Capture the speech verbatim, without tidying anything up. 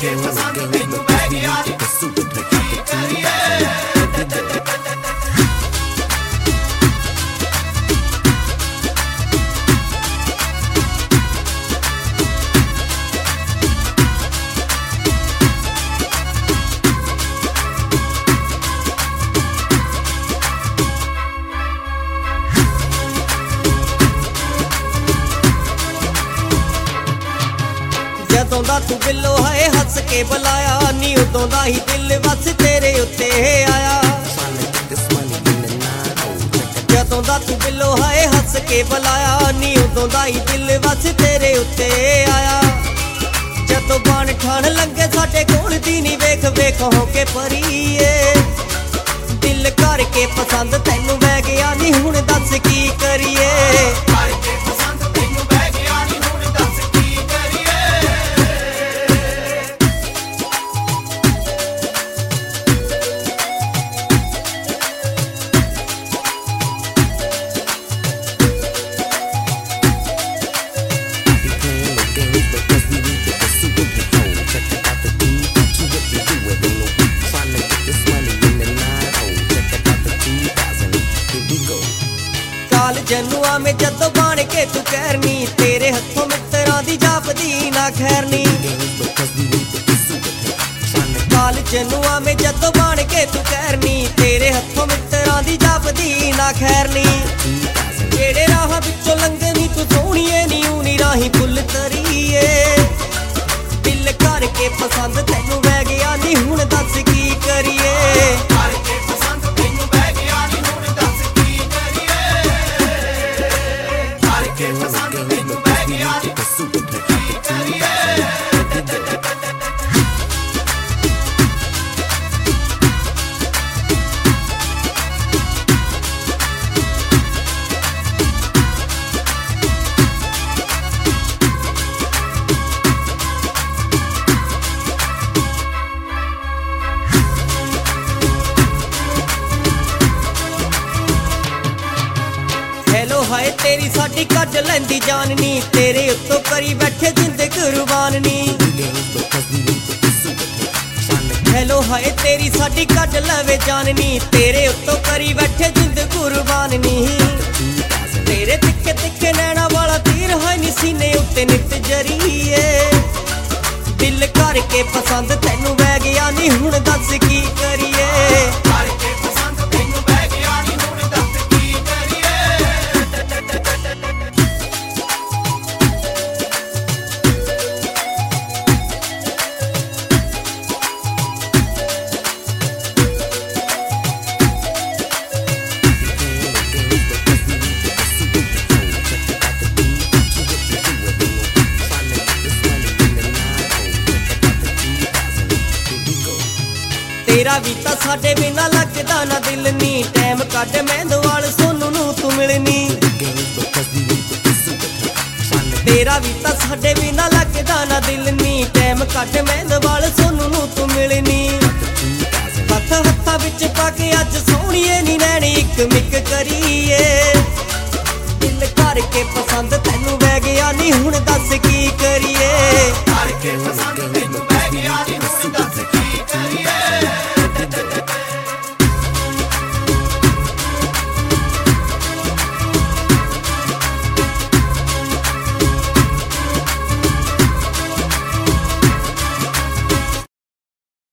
ਕਰਕੇ ਪਸੰਦ ਤੈਨੂੰ ਬਹਿ ਗਿਆ ਨੀ ਕੀ ਕਰੀਏ। ਜਦੋਂ ਦਾ ਤੂੰ ਬਿੱਲੋ ਹੈ ਹੱਸ ਕੇ ਬੁਲਾਇਆ ਨੀ ਉਦੋਂ ਦਾ ਹੀ ਦਿਲ ਵਸ ਤੇਰੇ ਉੱਤੇ ਆਇਆ। ਜਦੋਂ ਦਾ ਤੂੰ ਬਿੱਲੋ ਹੈ ਹੱਸ ਕੇ ਬੁਲਾਇਆ ਨੀ ਉਦੋਂ ਦਾ ਹੀ ਦਿਲ ਵਸ ਤੇਰੇ ਉੱਤੇ ਆਇਆ। ਜਦੋਂ ਬਣ ਠਾਣ ਲੰਗੇ ਸਾਡੇ ਕੋਲ ਦੀ ਨੀ ਵੇਖ ਵੇਖ ਹੋ ਕੇ ਪਰੀਏ। ਦਿਲ ਕਰਕੇ ਪਸੰਦ ਤੈਨੂੰ ਬਹਿ ਗਿਆ ਨੀ ਹੁਣ ਦੱਸ ਕੀ ਕਰੀਏ। ਕਰਕੇ ਪਸੰਦ ਤੈਨੂੰ ਬਹਿ ਗਿਆ ਨੀ ਹੁਣ ਦੱਸ ਕੀ ਕਰੀਏ। ਕਾਲ ਜਨੂਆ ਮੈਂ ਜਦੋਂ ਬਣ ਕੇ ਤੂੰ ਕਹਿਰਨੀ ਤੇਰੇ ਹੱਥੋਂ ਮਿੱਤਰਾਂ ਦੀ ਜਾਪਦੀ ਨਾ ਖੈਰਨੀ। ਕਾਲ ਜਨੂਆ ਮੈਂ ਜਦੋਂ ਬਣ ਕੇ ਤੂੰ ਕਹਿਰਨੀ ਤੇਰੇ ਹੱਥੋਂ ਮਿੱਤਰਾਂ ਦੀ ਜਾਪਦੀ ਨਾ ਖੈਰਨੀ। ਜਿਹੜੇ ਰਾਹਾਂ ਵਿੱਚੋਂ ਲੰਘਣੀ ਤੂੰ ਸੋਹਣੀਏ ਨੀ ਊਨੀ ਰਾਹੀਂ ਫੁੱਲ ਤਰੀਏ। ਦਿਲ ਕਰਕੇ ਪਸੰਦ ਤੈਨੂੰ ਬਹਿ ਗਿਆ ਨੀ ਹੁਣ ਦੱਸ ਕੀ ਕਰੀਏ। ਕਰਕੇ ਪਸੰਦ ਤੈਨੂੰ ਬਹਿ ਗਿਆ ਨੀ ਹੁਣ ਦੱਸ ਕੀ ਕਰੀਏ। ਕਰਕੇ ਪਸੰਦ ਤੈਨੂੰ ਬਹਿ ਗਿਆ ਨੀ ਕੀ ਕਰੀਏ। ਹੈਲੋ ਹਾਏ ਤੇਰੀ ਸਾਡੀ ਕੱਢ ਲੈਂਦੀ ਜਾਨ ਨੀ ਤੇਰੇ ਉੱਤੋਂ ਕਰੀ ਬੈਠੇ ਜਿੰਦ ਕੁਰਬਾਨ ਨੀ। ਹੈਲੋ ਹਾਏ ਤੇਰੀ ਸਾਡੀ ਕੱਢ ਲਵੇ ਜਾਨ ਨੀ ਤੇਰੇ ਉੱਤੋਂ ਕਰੀ ਬੈਠੇ ਜਿੰਦ ਕੁਰਬਾਨ ਨੀ। ਤੇਰੇ ਤਿੱਖੇ ਤਿੱਖੇ ਨੈਣਾ ਵਾਲਾ ਤੀਰ ਹੈ ਨੀ ਸੀਨੇ ਉੱਤੇ ਨਿੱਤ ਜਰੀਏ। ਦਿਲ ਕਰਕੇ ਪਸੰਦ ਤੈਨੂੰ ਬਹਿ ਗਿਆ ਨੀ ਹੁਣ ਦੱਸ ਕੀ ਕਰੀਏ। ਕਰਕੇ ਪਸੰਦ ਤੈਨੂੰ ਬਹਿ ਗਿਆ ਨੀ ਹੁਣ ਦੱਸ ਕੀ ਕਰੀਏ। ਤੇਰਾ ਵੀ ਤਾਂ ਸਾਡੇ ਬਿਨਾ ਲੱਗਦਾ ਨਾ ਦਿਲ ਨੀ ਟਾਈਮ ਕੱਢ ਮਹਿੰਦਵਾਲ ਸੋਨੂੰ ਨੂੰ ਤੂੰ ਮਿਲਣੀ। ਤੇਰਾ ਵੀ ਤਾਂ ਸਾਡੇ ਬਿਨਾ ਲੱਗਦਾ ਨਾ ਦਿਲ ਨੀ ਟਾਈਮ ਕੱਢ ਮਹਿੰਦਵਾਲ ਸੋਨੂੰ ਨੂੰ ਤੂੰ ਮਿਲਣੀ। ਹੱਥ ਹੱਥਾਂ ਵਿੱਚ ਪਾ ਕੇ ਅੱਜ ਸੋਹਣੀਏ ਨੀ ਨੈਣੀ ਇੱਕ ਮਿੱਕ ਕਰੀਏ। ਦਿਲ ਕਰਕੇ ਪਸੰਦ ਤੈਨੂੰ ਬਹਿ ਗਿਆ ਨੀ ਹੁਣ ਦੱਸ ਕੀ ਕਰੀਏ। ਕਰਕੇ ਪਸੰਦ